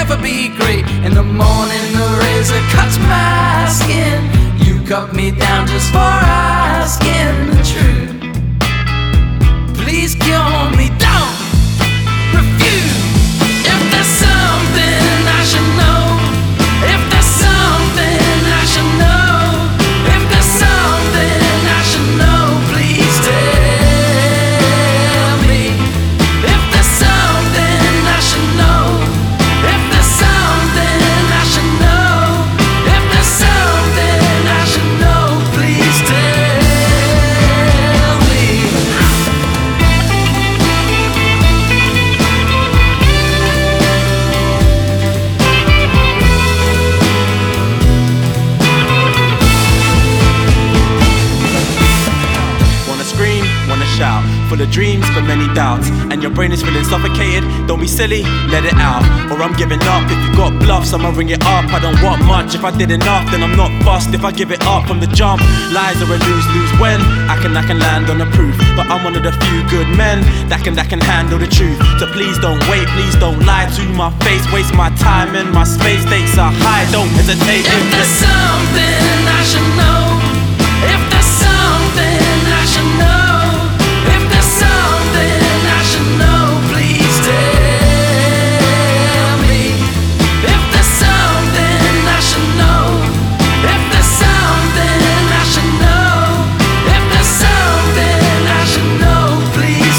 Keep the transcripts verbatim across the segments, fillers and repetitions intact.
never be great. In the morning the razor cuts my skin. You cut me down just for asking the truth. Please cure me, don't refuse. If there's something I should know, if there's something I should know, if there's something I should know, please tell me. If there's something I should know, if there's something I should know, if there's something I should know, please tell me. Wanna scream, wanna shout, full of dreams but many doubts, and your brain is feeling suffocated. Don't be silly, let it out, or I'm giving up. If you got bluffs, I'ma ring it up. I don't want much, if I did enough then I'm not fussed. If I give it up from the jump, lies are a lose-lose. When I can, I can land on the proof, but I'm one of the few good men that can, that can handle the truth. So please don't wait, please don't lie to my face. Waste my time and my space, stakes are high, don't hesitate. If there's something I should know, if there's something I should know, if there's something I should know, please tell me. If there's something I should know, if there's something I should know, if there's something I should know, please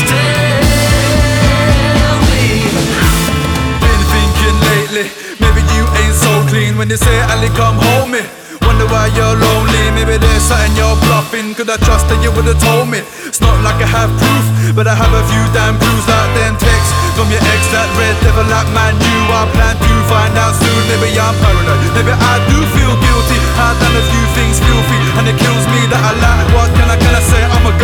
tell me. Been thinking lately, maybe you ain't so clean. When they say Ali come home me, wonder why you're lonely. Maybe there's something you're bluffing. Could I trust that you would've told me? It's not like I have proof, but I have a few damn proofs. Like them texts from your ex, that red devil like man you. I plan to find out soon. Maybe I'm paranoid, maybe I do feel guilty. I've done a few things filthy, and it kills me that I like. What can I, can I say? I'm a